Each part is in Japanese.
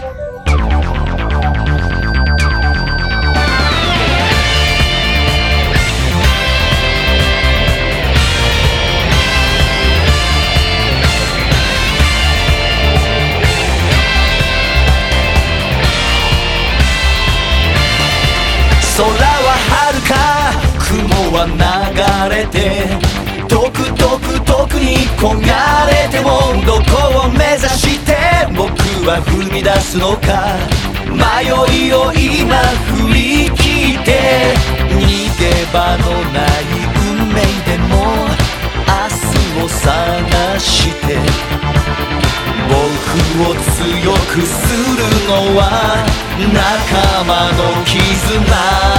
空は遥か雲は流れて遠く遠く遠くに焦がれてもどこを目指して僕は踏み出すのか迷いを今振り切って逃げ場のない運命でも明日を探して僕を強くするのは仲間の絆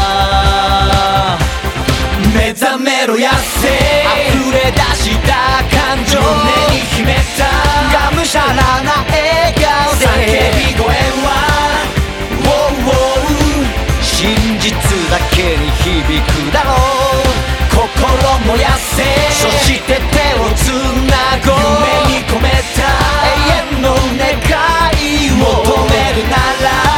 目覚めろやせ溢れ出した感情胸に秘めたがむしゃらな笑顔で叫び声は 真実だけに響くだろう心燃やせそして手をつなごう夢に込めた永遠の願いを求めるなら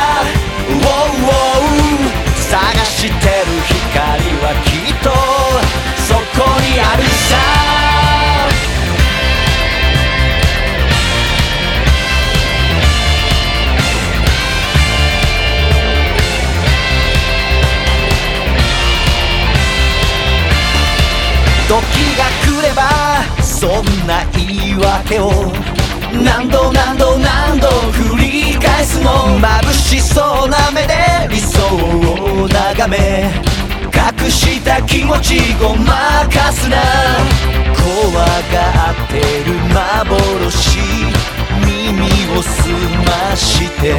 探してる光はきっとそこにあるさ時が来ればそんな言い訳を何度何度何度繰り返すの眩しそうな目で理想を眺め隠した気持ちごまかすな怖がってる幻耳を澄まして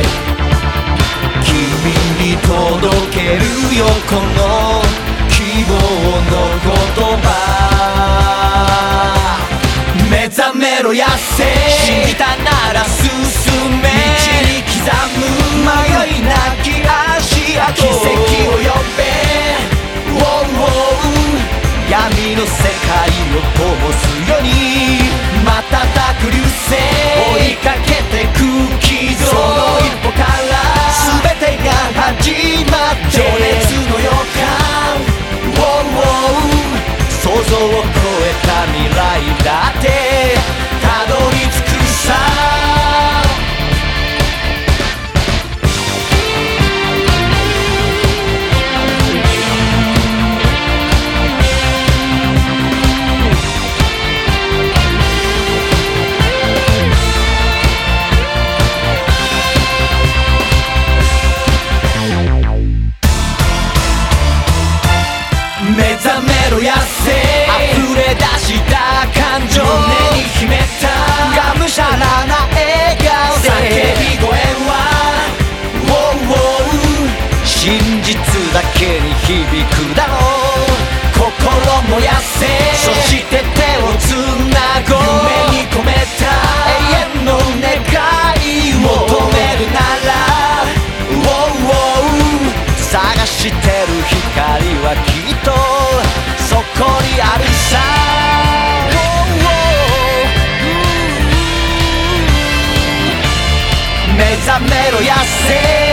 君に届けるよこの希望の言葉目覚めろやせ信じたなら進め道に刻む迷いなき足跡奇跡を呼べ闇の世界を灯すように瞬く流星追いかけてく傷その一歩から全てが始まって情熱の予感想像を超えた未来だってたどり着くさ目覚めろやせ溢れ出した感情胸に秘めたがむしゃらな笑顔で叫び声は真実だけに響くだろう心燃やせそして手をつなごう夢に込めた永遠の願いを求めるなら探してる光はきっとそこにあるさ目覚めろやせ